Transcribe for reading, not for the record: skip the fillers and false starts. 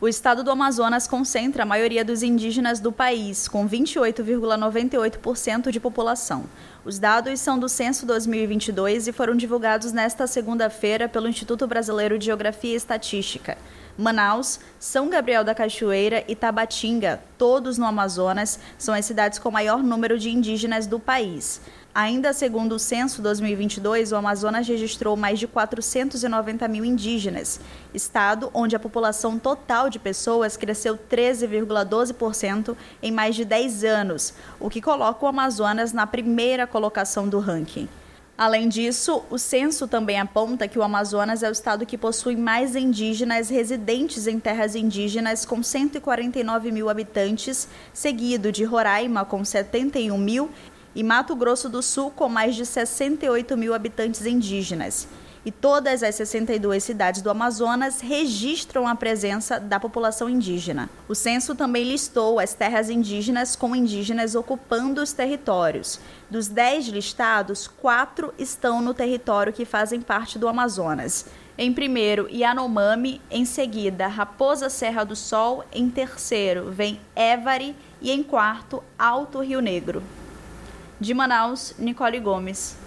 O estado do Amazonas concentra a maioria dos indígenas do país, com 28,98% de população. Os dados são do Censo 2022 e foram divulgados nesta segunda-feira pelo Instituto Brasileiro de Geografia e Estatística. Manaus, São Gabriel da Cachoeira e Tabatinga, todos no Amazonas, são as cidades com maior número de indígenas do país. Ainda segundo o Censo 2022, o Amazonas registrou mais de 490 mil indígenas, estado onde a população total de pessoas cresceu 13,12% em mais de 10 anos, o que coloca o Amazonas na primeira colocação do ranking. Além disso, o censo também aponta que o Amazonas é o estado que possui mais indígenas residentes em terras indígenas, com 149 mil habitantes, seguido de Roraima, com 71 mil, e Mato Grosso do Sul, com mais de 68 mil habitantes indígenas. E todas as 62 cidades do Amazonas registram a presença da população indígena. O censo também listou as terras indígenas com indígenas ocupando os territórios. Dos 10 listados, 4 estão no território que fazem parte do Amazonas. Em primeiro, Yanomami, em seguida, Raposa Serra do Sol, em terceiro, vem Évari e em quarto, Alto Rio Negro. De Manaus, Nicole Gomes.